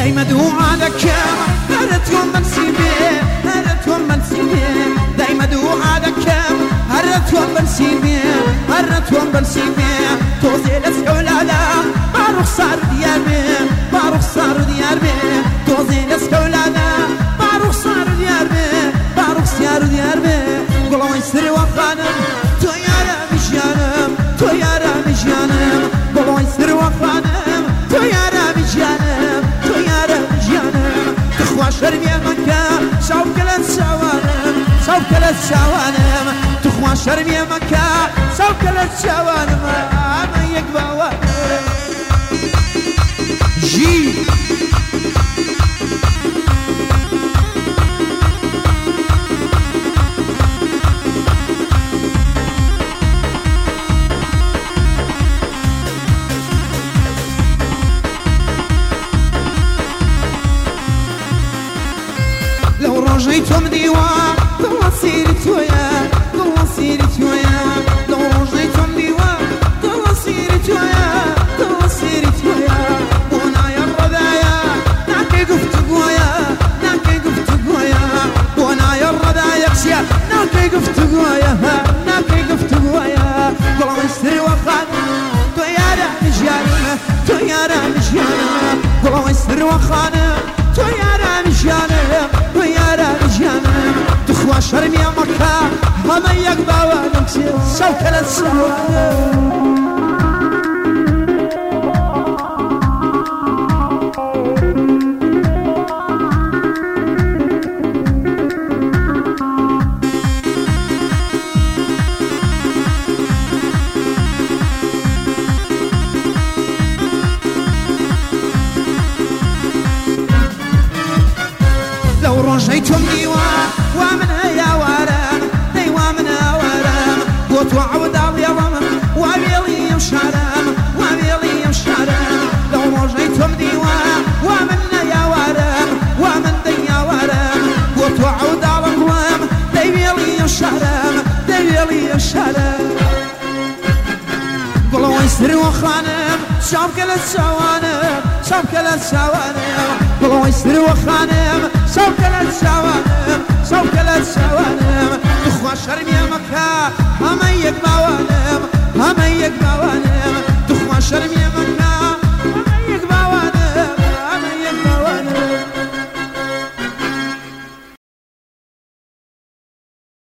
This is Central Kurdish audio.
دايما دعاء دكام هرتهم من سيبي هرتهم من سيبي دايما دعاء دكام هرتهم من سيبي هرتهم من سيبي توزي لسحولالا باروخ صار دياربي باروخ صار دياربي توزي لسحولالا باروخ صار دياربي باروخ صار دياربي قولوا يسري وخانم تو يارا مجانم تو يارا مجانم قولوا يسري وخانم تو يارا مجانم تو يارا مجانم تخوى شرمي مكة شوكلت شوانم شوكلت شوانم تخوى شرمي مكة شوكلت شوانم ما يقبوا جي لو رجيتم ديوان ضل سيرت ويا ضل سيرت ويا لو رجيتم ديوان ضل سيرت ويا ضل سيرت ويا وانا يا الرذايا ناكي قفت قويا ناكي قفت قويا وانا يا الرذايا قشيا ناكي قفت قويا ناكي قفت قويا والله يستري وخان طيارة مجانة طيارة مجانة والله يستري وخان طيارة مجانة طيارة مجانة تخوى شرم يا مكة هما يقبوا نمسي شوكة للسوانة لو رجيتم ديوان ومنها يا ورم ديوان منها ورم قوت وعود اليوم وبيلي مشارم وبيلي مشارم لو رجيتم ديوان ومنها يا ورم ومن دنيا ورم قوت وعود اليوم ديبيلي مشارم ديبيلي مشارم قولوا يسري وخانم شوكة للسوانم شوكة للسوانم قولوا يسري وخانم شوكة للسوانم شوكة للسوانم تخوى شرم يا مكة هما يقبوا